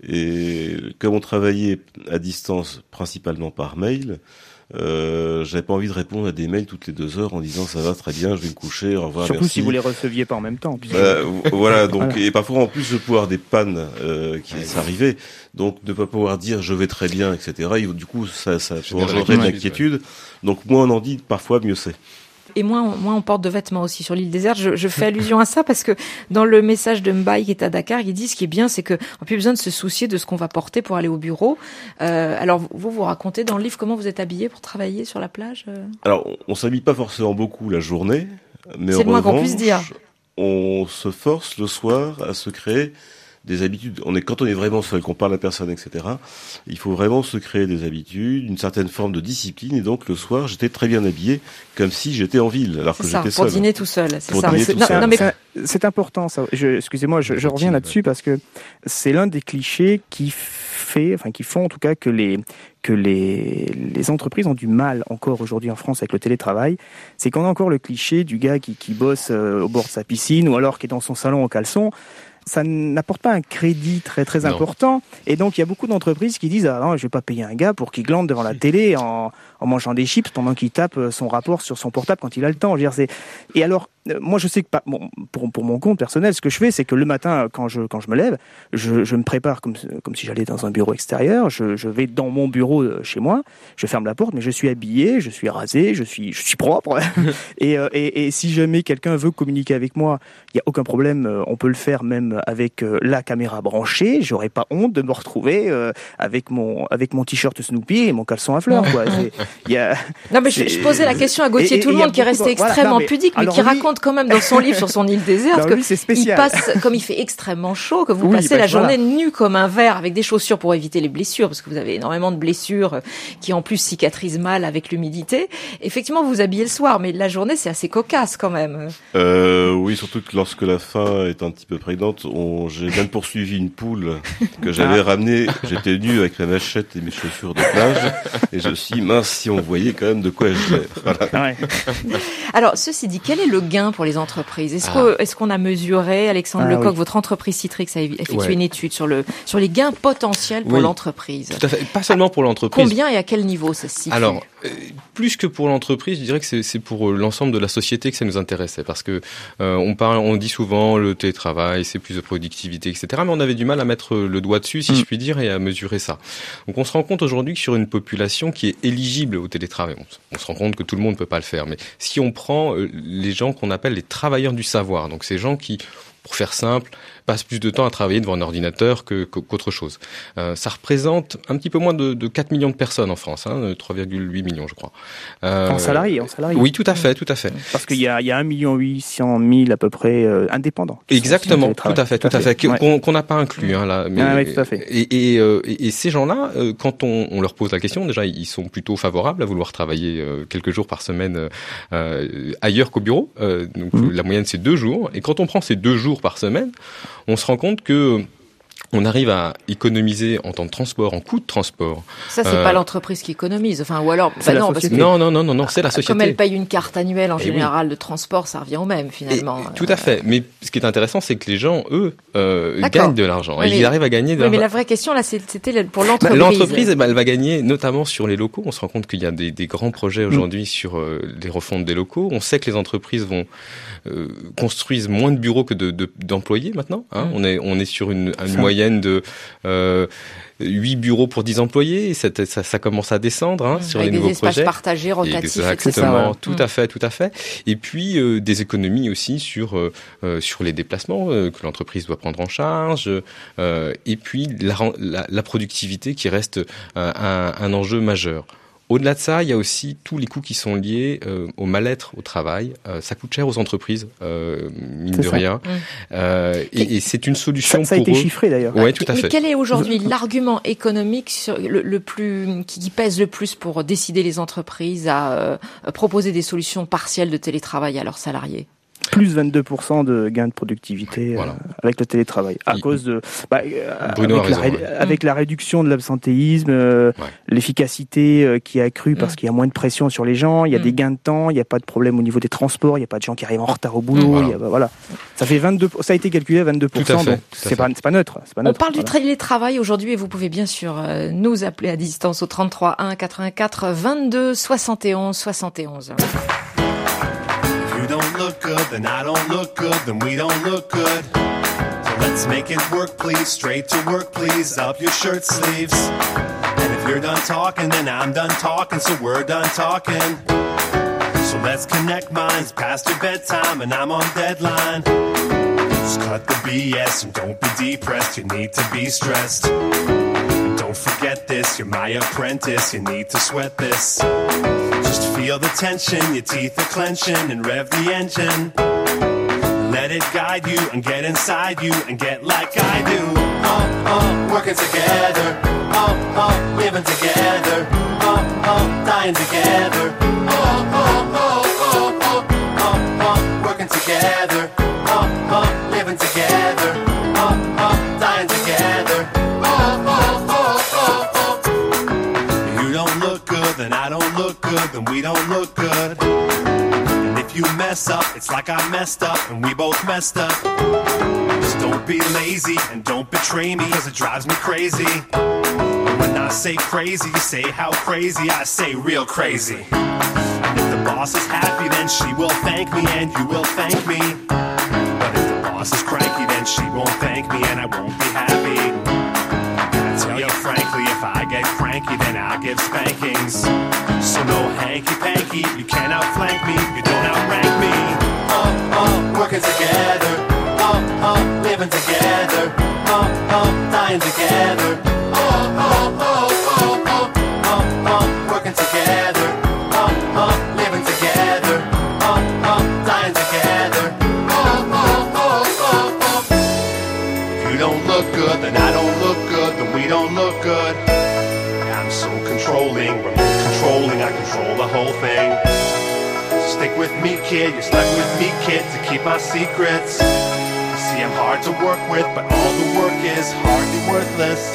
Et comme on travaillait à distance, principalement par mail, euh, j'avais pas envie de répondre à des mails toutes les deux heures en disant ça va très bien, je vais me coucher, au revoir, surtout merci. Si vous les receviez pas en même temps. Puisque... Euh, voilà, donc voilà. Et parfois en plus de pouvoir des pannes euh, qui ouais, s'arrivaient, donc de pas pouvoir dire je vais très bien, et cetera. Et, du coup, ça, ça engendrait de l'inquiétude. Ouais. Donc moins on en dit, parfois mieux c'est. Et moins on, moins on porte de vêtements aussi sur l'île déserte. Je, je fais allusion à ça parce que dans le message de Mbaye qui est à Dakar, il dit ce qui est bien, c'est qu'on n'a plus besoin de se soucier de ce qu'on va porter pour aller au bureau. Euh, alors vous, vous racontez dans le livre comment vous êtes habillé pour travailler sur la plage euh... Alors on, on s'habille pas forcément beaucoup la journée, mais c'est en le moins revanche, qu'on puisse dire. On se force le soir à se créer des habitudes. On est, quand on est vraiment seul, qu'on parle à personne, et cetera, il faut vraiment se créer des habitudes, une certaine forme de discipline. Et donc, le soir, j'étais très bien habillé, comme si j'étais en ville, alors c'est que ça, j'étais pour seul. Dîner tout seul, c'est pour ça. Dîner c'est, tout non, seul. non, mais... c'est, c'est important, ça. Je, excusez-moi, je, je reviens là-dessus parce que c'est l'un des clichés qui fait, enfin, qui font en tout cas que les, que les, les entreprises ont du mal encore aujourd'hui en France avec le télétravail. C'est qu'on a encore le cliché du gars qui, qui bosse euh, au bord de sa piscine ou alors qui est dans son salon en caleçon. Ça n'apporte pas un crédit très très non. important, et donc il y a beaucoup d'entreprises qui disent ah non, je vais pas payer un gars pour qu'il glande devant la télé en, en mangeant des chips pendant qu'il tape son rapport sur son portable quand il a le temps. Je veux dire, c'est... Et alors euh, moi je sais que pas, bon, pour pour mon compte personnel, ce que je fais, c'est que le matin quand je quand je me lève, je je me prépare comme comme si j'allais dans un bureau extérieur. Je je vais dans mon bureau euh, chez moi, je ferme la porte, mais je suis habillé, je suis rasé, je suis je suis propre. et, euh, et et si jamais quelqu'un veut communiquer avec moi, il y a aucun problème, euh, on peut le faire même avec euh, la caméra branchée. J'aurais pas honte de me retrouver euh, avec mon avec mon t-shirt Snoopy et mon caleçon à fleurs. Quoi. Il y a non mais je, je posais la question à Gauthier et, tout le monde qui est resté voilà, extrêmement non, mais, pudique, mais qui lui, raconte quand même dans son livre sur son île déserte que lui, c'est spécial. il passe, comme il fait extrêmement chaud, que vous oui, passez bah, la voilà. journée nu comme un verre avec des chaussures pour éviter les blessures, parce que vous avez énormément de blessures qui en plus cicatrisent mal avec l'humidité. Effectivement, vous vous habillez le soir, mais la journée c'est assez cocasse quand même. Euh, oui, surtout que lorsque la faim est un petit peu prégnante, on, j'ai même poursuivi une poule que j'avais Ah. ramenée. J'étais nu avec ma machette et mes chaussures de plage, et je me suis dit, mince, si on voyait quand même de quoi je vais. Voilà. Ouais. Alors, ceci dit, quel est le gain pour les entreprises? Est-ce Ah. que, est-ce qu'on a mesuré, Alexandre Ah, Lecoq, oui. votre entreprise Citrix a effectué Ouais. une étude sur le, sur les gains potentiels pour Oui. l'entreprise? Tout à fait. Pas seulement pour l'entreprise. Combien et à quel niveau ça se situe? Alors, euh, plus que pour l'entreprise, je dirais que c'est, c'est pour euh, l'ensemble de la société que ça nous intéressait, parce que euh, on parle, on dit souvent le télétravail, c'est plus de productivité, et cetera. Mais on avait du mal à mettre le doigt dessus, si Mm. je puis dire, et à mesurer ça. Donc, on se rend compte aujourd'hui que sur une population qui est éligible au télétravail, on, s- on se rend compte que tout le monde ne peut pas le faire. Mais si on prend euh, les gens qu'on appelle les travailleurs du savoir, donc ces gens qui, pour faire simple, passent plus de temps à travailler devant un ordinateur que, que- qu'autre chose. Euh, ça représente un petit peu moins de, de quatre millions de personnes en France, hein, trois virgule huit millions, je crois. Euh, En salarié, en salarié. Oui, tout à fait, tout à fait. Parce qu'il y a, il y a un million huit cent mille à peu près euh, indépendants. qui sont Exactement, en tout télétravail. à fait, tout à fait, Ouais. qu'on qu'on n'a pas inclus hein, là. Ah oui, tout à fait. Et, et, euh, et, et ces gens-là, euh, quand on, on leur pose la question, déjà ils sont plutôt favorables à vouloir travailler euh, quelques jours par semaine euh, ailleurs qu'au bureau. Euh, donc Mhm. la moyenne c'est deux jours. Et quand on prend ces deux jours par semaine, on se rend compte que on arrive à économiser en temps de transport, en coût de transport. Ça, c'est Euh, pas l'entreprise qui économise. Enfin, ou alors, C'est bah la non, parce que société. Non, non, non, non, non, c'est la société. comme elle paye une carte annuelle en Eh général de transport, ça revient au même finalement. Et- tout à fait. Mais ce qui est intéressant, c'est que les gens, eux, euh, D'accord. gagnent de l'argent. Oui, Et mais- ils arrivent à gagner de Oui, mais l'argent. la vraie question là, c'est- c'était pour Bah, l'entreprise. l'entreprise, eh ben, elle va gagner notamment sur les locaux. On se rend compte qu'il y a des, des grands projets aujourd'hui sur euh, les refontes des locaux. On sait que les entreprises vont euh, construisent moins de bureaux que de, de- d'employés maintenant. Hein. Mm. On est on est sur une, une Ça. moyenne de euh, huit bureaux pour dix employés. Et ça, ça, ça commence à descendre hein, sur les Avec des nouveaux espaces projets. partagés, rotatifs, et Exactement, cetera. ouais. tout Mm. à fait, tout à fait. Et puis euh, des économies aussi sur euh, euh, sur les déplacements euh, que l'entreprise doit prendre en charge. Euh, et puis la, ren- la, la productivité qui reste euh, un, un enjeu majeur. Au-delà de ça, il y a aussi tous les coûts qui sont liés euh, au mal-être au travail. Euh, ça coûte cher aux entreprises, euh, mine C'est de ça. rien. Mm. Euh, et, et c'est une solution Ça, ça a pour été eux. chiffré d'ailleurs. Ouais, tout à Mais fait. quel est aujourd'hui l'argument économique sur le, le plus qui, qui pèse le plus pour décider les entreprises à euh, proposer des solutions partielles de télétravail à leurs salariés? Plus vingt-deux pour cent de gains de productivité Voilà. euh, avec le télétravail. À Il- cause de, bah, euh, Bruno avec, a la, raison, ré- ouais. avec la réduction de l'absentéisme, euh, Ouais. l'efficacité euh, qui a accru parce Mm. qu'il y a moins de pression sur les gens, il y a Mm. des gains de temps, il n'y a pas de problème au niveau des transports, il n'y a pas de gens qui arrivent en retard au boulot. Voilà. il y a- bah, voilà. Ça fait vingt-deux, ça a été calculé à vingt-deux pour cent. Tout à fait, Donc tout à c'est fait. pas, c'est pas neutre. C'est pas On neutre. parle du Voilà. télétravail aujourd'hui et vous pouvez bien sûr euh, nous appeler à distance au trente-trois un quatre-vingt-quatre vingt-deux soixante et onze soixante et onze. If you don't look good, then I don't look good, then we don't look good. So let's make it work, please. Straight to work, please. Up your shirt sleeves. And if you're done talking, then I'm done talking, so we're done talking. So let's connect minds past your bedtime, and I'm on deadline. Just cut the B S and don't be depressed. You need to be stressed. And don't forget this, you're my apprentice. You need to sweat this. Just feel the tension, your teeth are clenching, and rev the engine. Let it guide you and get inside you and get like I do. Oh, oh, working together. Oh, oh, living together. Oh, oh, dying together. Oh, oh, oh, oh, oh, oh, oh, working together. Oh, oh, living together. Oh, oh, dying together. Oh, oh, oh, oh, oh. You don't look good, then I don't look good, then we don't look good. And if you mess up, it's like I messed up and we both messed up. Just don't be lazy and don't betray me, cause it drives me crazy. And when I say crazy, you say how crazy, I say real crazy. And if the boss is happy, then she will thank me and you will thank me. But if the boss is cranky, then she won't thank me and I won't be happy. I tell you frankly, if I get cranky, then I'll give spankings. So no hanky-panky, you can't outflank me, you don't outrank me. Oh, oh, working together. Oh, oh, living together. Oh, oh, dying together. Oh, oh, oh, oh, oh, oh, oh, working together. Oh, oh, living together. Oh, oh, dying together. Oh, oh, oh, oh, oh. If you don't look good, then I don't look good, then we don't look good. I'm so controlling, remote controlling, I control the whole thing. Stick with me, kid, you're stuck with me, kid, to keep my secrets. See, I'm hard to work with, but all the work is hardly worthless.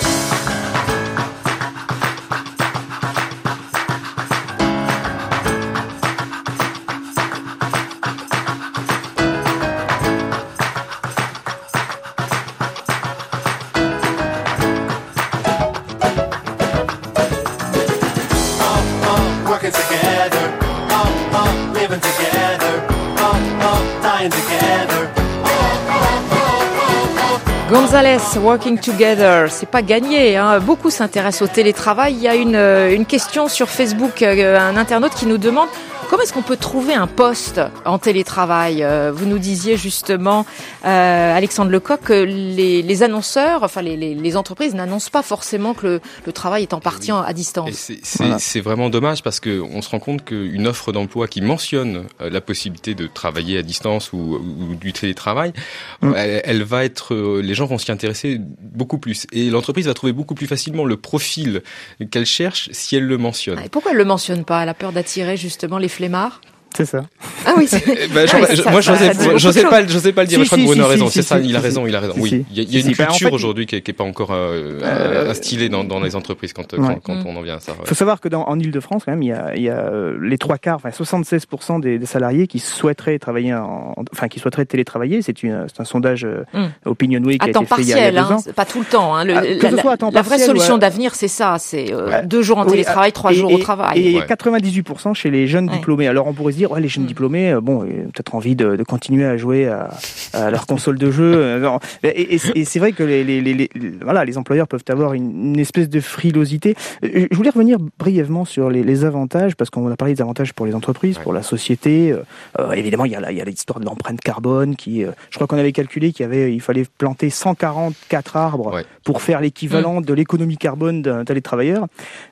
Gonzalez, Working Together, c'est pas gagné, hein. Beaucoup s'intéressent au télétravail. Il y a une, une question sur Facebook, un internaute qui nous demande comment est-ce qu'on peut trouver un poste en télétravail. Vous nous disiez justement, euh, Alexandre Lecoq, que les, les annonceurs, enfin les, les, les entreprises n'annoncent pas forcément que le, le travail est en partie à distance. Et c'est, c'est, voilà. c'est vraiment dommage parce que on se rend compte qu'une offre d'emploi qui mentionne la possibilité de travailler à distance ou, ou du télétravail, mmh. elle, elle va être, les gens vont s'y intéresser beaucoup plus et l'entreprise va trouver beaucoup plus facilement le profil qu'elle cherche si elle le mentionne. Et pourquoi elle le mentionne pas ? Elle a peur d'attirer justement les flemmards ? C'est ça. Ah oui. C'est... ben, ah oui, je, ça, moi, ça, j'osais, ça j'osais pas, j'osais pas le dire. Si, je crois si, que Bruno si, a raison. Si, c'est si, ça. si, il a si, raison. Il a raison. Si, oui. si. Il y a, il y a si, une si. culture Ben, en fait, aujourd'hui qui est, qui est pas encore euh, euh, instillée dans, dans les entreprises quand, ouais. quand, quand mmh. on en vient à ça. Ouais. Il faut savoir que dans, en Ile-de-France, quand même, il y a, il y a les trois quarts, enfin soixante-seize pour cent des, des salariés qui souhaiteraient travailler, en, enfin qui souhaiteraient télétravailler. C'est, une, c'est un sondage mmh. Opinionway qui à a été fait il y a, il y a deux hein, ans. C'est pas tout le temps. Hein. Le, ah, la, ce soit à temps la partiel, vraie solution ouais. d'avenir, c'est ça. C'est euh, ouais. deux jours en oui, télétravail, trois et, jours et, au travail. Et ouais. quatre-vingt-dix-huit pour cent chez les jeunes ouais. diplômés. Alors on pourrait se dire, ouais, les jeunes mmh. diplômés, bon, peut-être envie de, de continuer à jouer à, à leur console de jeu. Et, et, et c'est vrai que les, les, les, les, voilà, les employeurs peuvent avoir une, une espèce de frilosité. Je voulais revenir brièvement sur les, les avantages, parce qu'on a parlé des avantages pour les entreprises, ouais. pour la société. Euh, évidemment, il y a, la, il y a l'histoire de l'empreinte carbone qui, euh, je crois qu'on avait calculé qu'il y avait, il fallait planter cent quarante-quatre arbres ouais. pour faire l'équivalent mmh. de l'économie carbone d'un télétravailleur.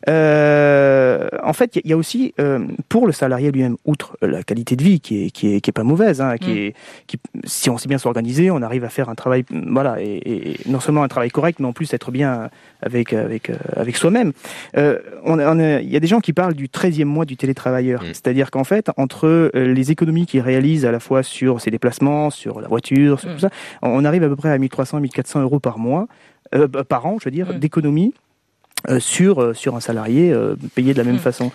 Euh, en fait, il y a aussi euh, pour le salarié lui-même, outre la qualité de vie qui est qui est qui est pas mauvaise, hein, qui mmh. est qui si on sait bien s'organiser, on arrive à faire un travail, voilà, et, et non seulement un travail correct, mais en plus être bien avec avec avec soi-même. Euh, on, on a, il y a des gens qui parlent du treizième mois du télétravailleur, mmh. c'est-à-dire qu'en fait, entre les économies qu'ils réalisent à la fois sur ses déplacements, sur la voiture, sur mmh. tout ça, on arrive à peu près à mille trois cents à mille quatre cents euros par mois, euh, par an, je veux dire, mmh. d'économies euh, sur euh, sur un salarié euh, payé de la même mmh. façon.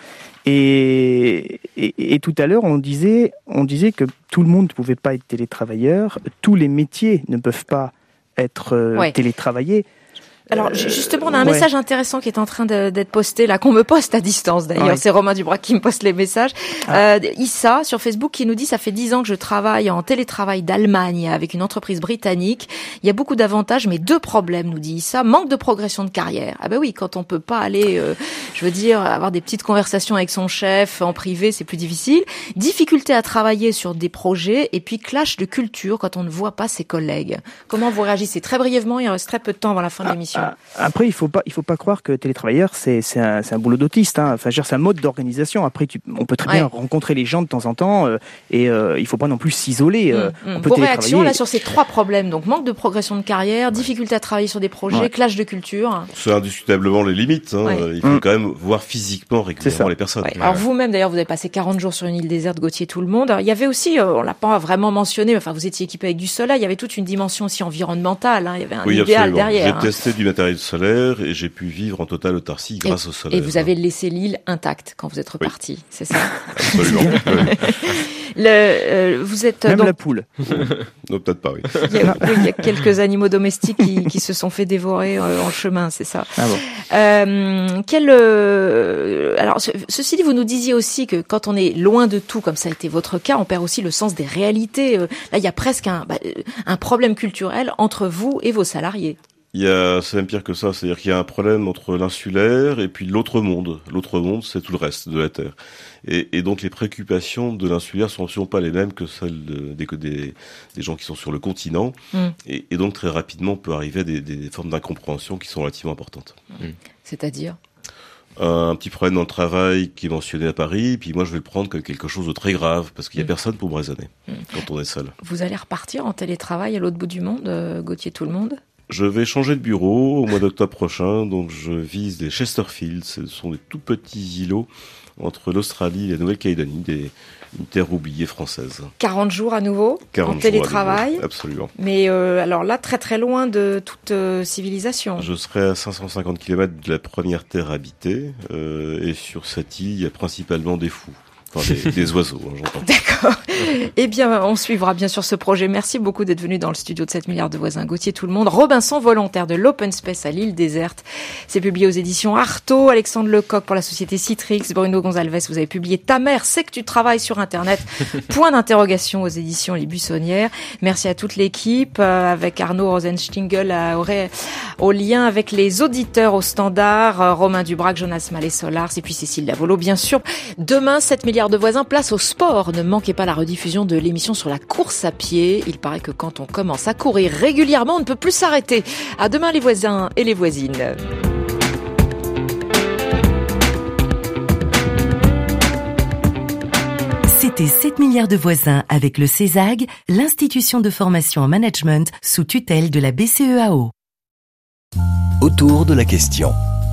Et, et, et tout à l'heure, on disait, on disait que tout le monde ne pouvait pas être télétravailleur, tous les métiers ne peuvent pas être euh, ouais. télétravaillés. Alors justement, on a un ouais. message intéressant qui est en train de, d'être posté là, qu'on me poste à distance d'ailleurs. Ouais. C'est Romain Dubrac qui me poste les messages. Ah. Euh, Issa sur Facebook qui nous dit: ça fait dix ans que je travaille en télétravail d'Allemagne avec une entreprise britannique. Il y a beaucoup d'avantages, mais deux problèmes, nous dit Issa. Manque de progression de carrière. Ah ben oui, quand on peut pas aller, euh, je veux dire, avoir des petites conversations avec son chef en privé, c'est plus difficile. Difficulté à travailler sur des projets et puis clash de culture quand on ne voit pas ses collègues. Comment vous réagissez? Très brièvement, il reste très peu de temps avant la fin de l'émission. Après, il faut pas, il faut pas croire que télétravailleur, c'est, c'est un, c'est un boulot d'autiste. Hein. Enfin, c'est un mode d'organisation. Après, tu, on peut très bien ouais. rencontrer les gens de temps en temps, euh, et euh, il faut pas non plus s'isoler. Euh, mmh, on peut Vos réactions là sur ces trois problèmes, donc manque de progression de carrière, difficulté à travailler sur des projets, ouais. clash de culture. C'est indiscutablement les limites. Hein. Ouais. Il faut mmh. quand même voir physiquement régulièrement les personnes. Ouais. Alors vous-même, d'ailleurs, vous avez passé quarante jours sur une île déserte, Gauthier tout le monde. Il y avait aussi, euh, on l'a pas vraiment mentionné, enfin vous étiez équipé avec du soleil. Il y avait toute une dimension aussi environnementale. Hein. Il y avait un oui, idéal absolument. derrière. J'ai hein. testé du matériel solaire et j'ai pu vivre en totale autarcie grâce et, au solaire. Et vous avez laissé l'île intacte quand vous êtes reparti, oui. C'est ça? Absolument. Oui. Le, euh, vous êtes même donc... la poule. Non, peut-être pas, oui. Il y a, oui, il y a quelques animaux domestiques qui, qui se sont fait dévorer euh, en chemin, c'est ça. Ah bon. Euh, quel, euh, alors, ce, ceci dit, vous nous disiez aussi que quand on est loin de tout, comme ça a été votre cas, on perd aussi le sens des réalités. Euh, là, il y a presque un, bah, un problème culturel entre vous et vos salariés. Il y a, c'est même pire que ça, c'est-à-dire qu'il y a un problème entre l'insulaire et puis l'autre monde. L'autre monde, c'est tout le reste de la Terre. Et, et donc les préoccupations de l'insulaire sont absolument pas les mêmes que celles de, des, des, des gens qui sont sur le continent. Mm. Et, et donc très rapidement, on peut arriver à des, des formes d'incompréhension qui sont relativement importantes. Mm. C'est-à-dire ? Un petit problème dans le travail qui est mentionné à Paris, puis moi je vais le prendre comme quelque chose de très grave, parce qu'il n'y a mmh. personne pour me raisonner mmh. quand on est seul. Vous allez repartir en télétravail à l'autre bout du monde, euh, Gauthier Tout-le-Monde ? Je vais changer de bureau au mois d'octobre prochain, donc je vise les Chesterfield, ce sont des tout petits îlots entre l'Australie et la Nouvelle-Calédonie, des, une terre oubliée française. quarante jours à nouveau, en télétravail. Nouveau, absolument. Mais euh, alors là, très très loin de toute euh, civilisation. Je serai à cinq cent cinquante kilomètres de la première terre habitée, euh, et sur cette île, il y a principalement des fous. Enfin, des, des oiseaux, hein, j'entends. D'accord. Eh bien, on suivra bien sûr ce projet. Merci beaucoup d'être venu dans le studio de sept milliards de voisins. Gauthier Tout-le-Monde, Robinson, volontaire de l'Open Space à l'île déserte. C'est publié aux éditions Artaud. Alexandre Lecoq pour la société Citrix. Bruno Gonzalez, vous avez publié Ta mère sait que tu travailles sur Internet. Point d'interrogation aux éditions Les Buissonnières. Merci à toute l'équipe, euh, avec Arnaud Rosenstingel euh, au, ré... au lien avec les auditeurs au standard, euh, Romain Dubrac, Jonas Mallet-Solars et puis Cécile Lavolo, bien sûr. Demain, sept milliards de voisins, place au sport. Ne manquez pas la rediffusion de l'émission sur la course à pied. Il paraît que quand on commence à courir régulièrement, on ne peut plus s'arrêter. À demain les voisins et les voisines. C'était sept milliards de voisins avec le CESAG, l'institution de formation en management sous tutelle de la B C E A O. Autour de la question.